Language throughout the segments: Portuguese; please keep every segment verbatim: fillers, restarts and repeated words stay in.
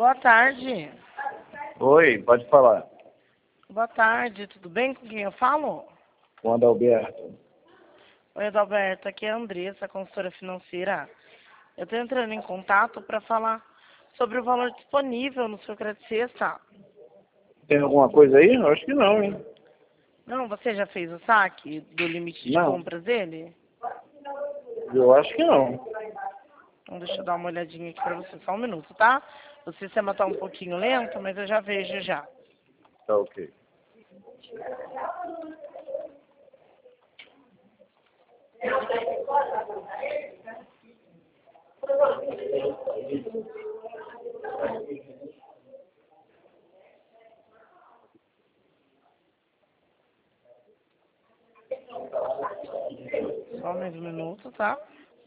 Boa tarde. Oi, pode falar. Boa tarde, tudo bem? Com quem eu falo? Com o Adalberto. Oi, Adalberto, aqui é a Andressa, consultora financeira. Eu estou entrando em contato para falar sobre o valor disponível no seu crédito sexta. Tem alguma coisa aí? Eu acho que não, hein? Não, você já fez o saque do limite de Não. compras dele? Eu acho que não. Então, deixa eu dar uma olhadinha aqui para você, só um minuto, tá? O sistema está um pouquinho lento, mas eu já vejo já. Tá ok. Só mais um minuto, tá?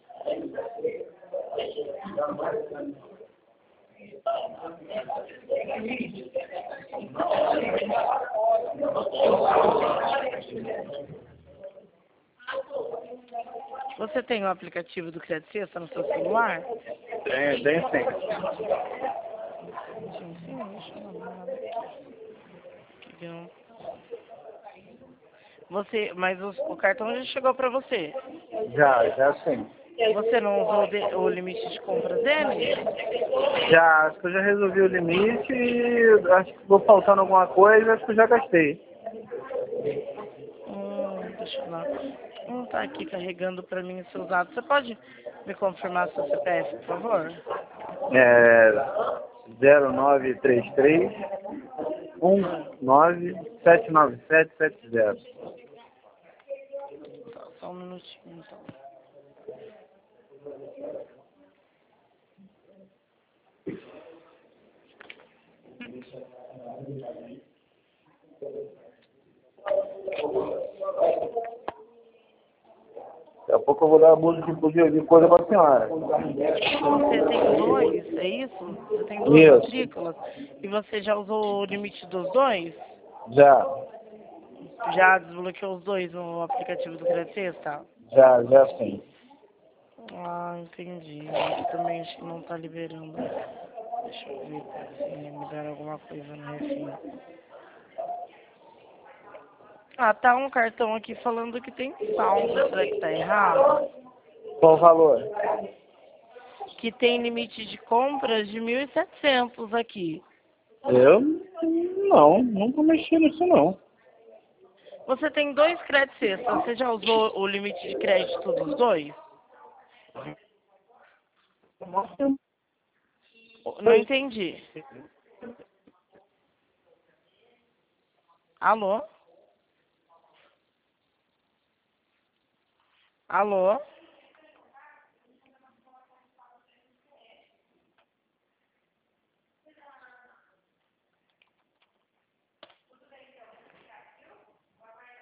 Você tem o aplicativo do Crédito Sexta no seu celular? Tem, tem sim. Sim, sim, deixa eu dar uma olhada aqui. Que não- Você, mas o, o cartão já chegou para você. Já, já sim. Você não usou o, de- o limite de compras dele? Já, acho que eu já resolvi o limite e acho que ficou faltando alguma coisa, acho que eu já gastei. Hum, deixa eu lá. Não tá aqui carregando para mim os seus dados. Você pode me confirmar seu C P F, por favor? É zero nove três três um nove sete nove sete sete zero. Tá, só um minutinho, então. Daqui a pouco eu vou dar abuso de, de coisa pra senhora. Você tem dois, é isso? Você tem duas Isso, matrículas? E você já usou o limite dos dois? já, Já desbloqueou os dois no aplicativo do Crédito Sexta? já, já sim. Ah, entendi. Aqui também acho que não tá liberando. Deixa eu ver se me deram alguma coisa no refim. Ah, tá um cartão aqui falando que tem saldo. Será que tá errado? Qual o valor? Que tem limite de compras de mil e setecentos aqui. Eu não, nunca mexi nisso não. Você tem dois créditos sexta. Você já usou o limite de crédito dos dois? Não entendi. Alô? Alô?